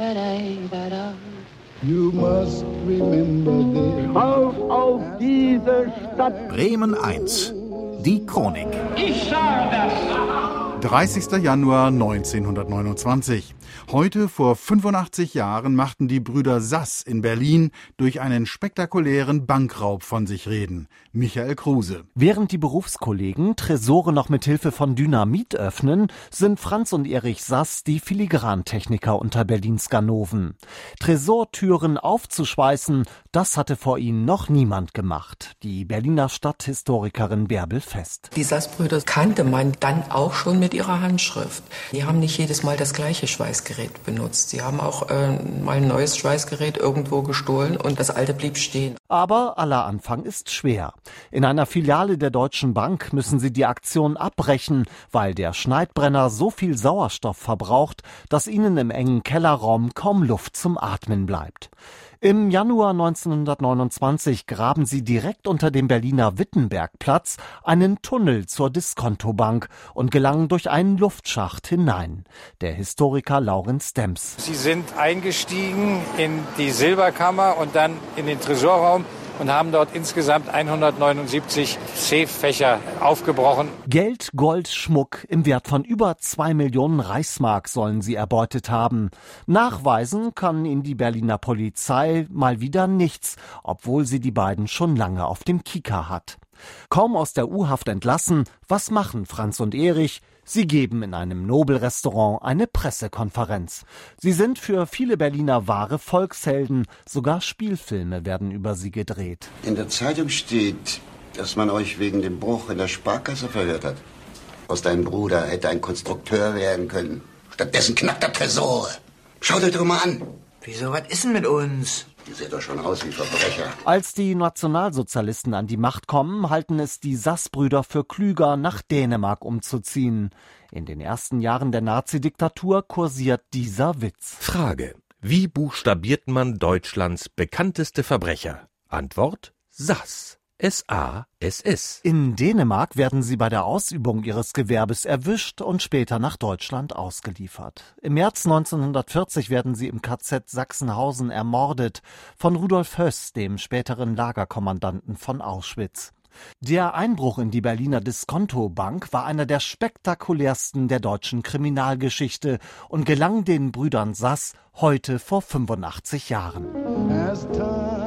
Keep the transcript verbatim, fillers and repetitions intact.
You must remember this. Auf, auf diese Stadt. Bremen eins. Die Chronik. Ich sage das. dreißigster Januar neunzehnhundertneunundzwanzig. Heute vor fünfundachtzig Jahren machten die Brüder Sass in Berlin durch einen spektakulären Bankraub von sich reden. Michael Kruse. Während die Berufskollegen Tresore noch mit Hilfe von Dynamit öffnen, sind Franz und Erich Sass die Filigrantechniker unter Berlins Ganoven. Tresortüren aufzuschweißen, das hatte vor ihnen noch niemand gemacht. Die Berliner Stadthistorikerin Bärbel Fest. Die Sass-Brüder kannte man dann auch schon mit ihrer Handschrift. Die haben nicht jedes Mal das gleiche Schweißgerät benutzt. Sie haben auch äh, mal ein neues Schweißgerät irgendwo gestohlen und das alte blieb stehen. Aber aller Anfang ist schwer. In einer Filiale der Deutschen Bank müssen sie die Aktion abbrechen, weil der Schneidbrenner so viel Sauerstoff verbraucht, dass ihnen im engen Kellerraum kaum Luft zum Atmen bleibt. Im Januar neunzehnhundertneunundzwanzig graben sie direkt unter dem Berliner Wittenbergplatz einen Tunnel zur Diskontobank und gelangen durch einen Luftschacht hinein. Der Historiker Laurenz Demps. Sie sind eingestiegen in die Silberkammer und dann in den Tresorraum und haben dort insgesamt hundertneunundsiebzig Safefächer aufgebrochen. Geld, Gold, Schmuck im Wert von über zwei Millionen Reichsmark sollen sie erbeutet haben. Nachweisen kann ihnen die Berliner Polizei mal wieder nichts, obwohl sie die beiden schon lange auf dem Kieker hat. Kaum aus der U-Haft entlassen, was machen Franz und Erich? Sie geben in einem Nobelrestaurant eine Pressekonferenz. Sie sind für viele Berliner wahre Volkshelden. Sogar Spielfilme werden über sie gedreht. In der Zeitung steht, dass man euch wegen dem Bruch in der Sparkasse verhört hat. Aus deinem Bruder hätte ein Konstrukteur werden können. Stattdessen knackt der Tresor. Schaut euch doch mal an. Wieso, was ist denn mit uns? Ihr seht doch schon aus wie Verbrecher. Als die Nationalsozialisten an die Macht kommen, halten es die Sass-Brüder für klüger, nach Dänemark umzuziehen. In den ersten Jahren der Nazidiktatur kursiert dieser Witz. Frage: Wie buchstabiert man Deutschlands bekannteste Verbrecher? Antwort: Sass. S A S S. In Dänemark werden sie bei der Ausübung ihres Gewerbes erwischt und später nach Deutschland ausgeliefert. Im März neunzehnhundertvierzig werden sie im K Z Sachsenhausen ermordet von Rudolf Höss, dem späteren Lagerkommandanten von Auschwitz. Der Einbruch in die Berliner Diskontobank war einer der spektakulärsten der deutschen Kriminalgeschichte und gelang den Brüdern Sass heute vor fünfundachtzig Jahren.